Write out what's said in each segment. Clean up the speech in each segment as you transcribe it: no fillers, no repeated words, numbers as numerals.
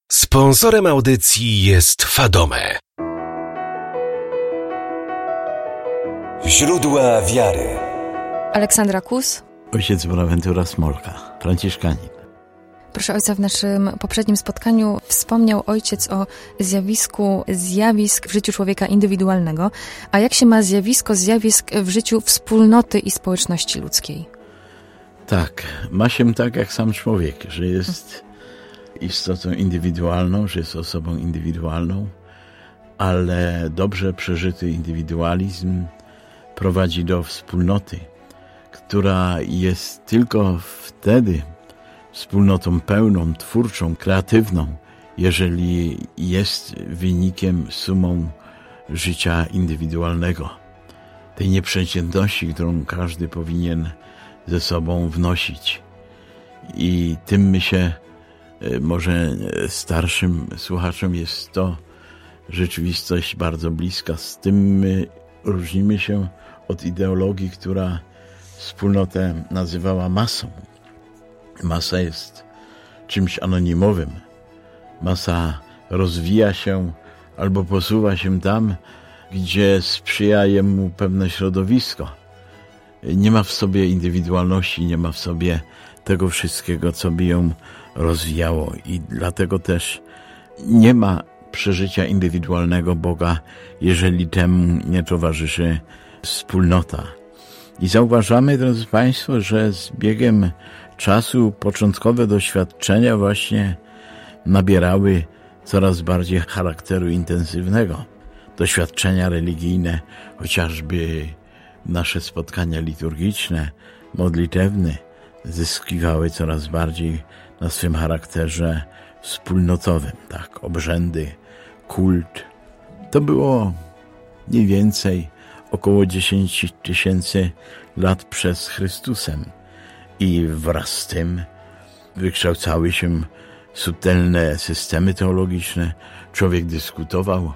Sponsorem audycji jest Fadome. Źródła wiary. Aleksandra Kus. Ojciec Bonaventura Smolka, franciszkanin. Proszę ojca, w naszym poprzednim spotkaniu wspomniał ojciec o zjawisku zjawisk w życiu człowieka indywidualnego. A jak się ma zjawisk w życiu wspólnoty i społeczności ludzkiej? Tak, ma się tak jak sam człowiek, że jest istotą indywidualną, że jest osobą indywidualną, ale dobrze przeżyty indywidualizm prowadzi do wspólnoty, która jest tylko wtedy wspólnotą pełną, twórczą, kreatywną, jeżeli jest wynikiem, sumą życia indywidualnego. Tej nieprzeciętności, którą każdy powinien ze sobą wnosić. I tym my się, może starszym słuchaczom jest to rzeczywistość bardzo bliska. Z tym my różnimy się od ideologii, która wspólnotę nazywała masą. Masa jest czymś anonimowym. Masa rozwija się albo posuwa się tam, gdzie sprzyja mu pewne środowisko. Nie ma w sobie indywidualności, nie ma w sobie tego wszystkiego, co by ją rozwijało. I dlatego też nie ma przeżycia indywidualnego Boga, jeżeli temu nie towarzyszy wspólnota. I zauważamy, drodzy Państwo, że z biegiem czasu początkowe doświadczenia właśnie nabierały coraz bardziej charakteru intensywnego. Doświadczenia religijne, chociażby nasze spotkania liturgiczne, modlitewne, zyskiwały coraz bardziej na swym charakterze wspólnotowym. Tak, obrzędy, kult. To było mniej więcej około 10 000 lat przed Chrystusem. I wraz z tym wykształcały się subtelne systemy teologiczne. Człowiek dyskutował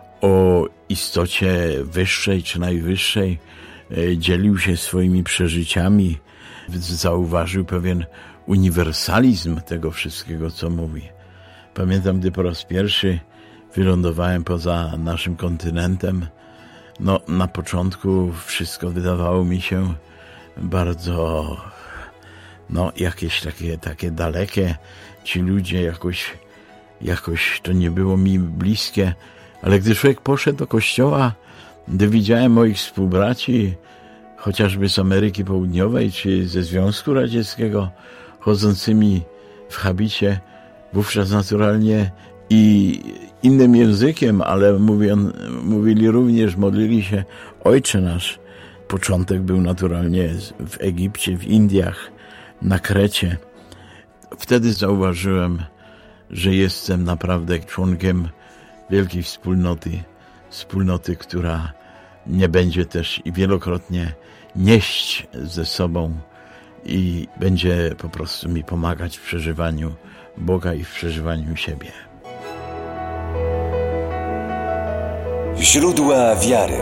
o istocie wyższej czy najwyższej, dzielił się swoimi przeżyciami, zauważył pewien uniwersalizm tego wszystkiego, co mówi. Pamiętam, gdy po raz pierwszy wylądowałem poza naszym kontynentem, na początku wszystko wydawało mi się bardzo jakieś takie dalekie. Ci ludzie jakoś to nie było mi bliskie, ale gdy człowiek poszedł do kościoła, gdy widziałem moich współbraci, chociażby z Ameryki Południowej czy ze Związku Radzieckiego, chodzącymi w habicie, wówczas naturalnie i innym językiem, ale mówili również, modlili się Ojcze Nasz. Początek był naturalnie w Egipcie, w Indiach, na Krecie. Wtedy zauważyłem, że jestem naprawdę członkiem wielkiej wspólnoty, która nie będzie też i wielokrotnie nieść ze sobą i będzie po prostu mi pomagać w przeżywaniu Boga i w przeżywaniu siebie. Źródła wiary.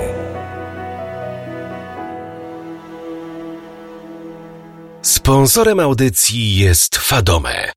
Sponsorem audycji jest Fadome.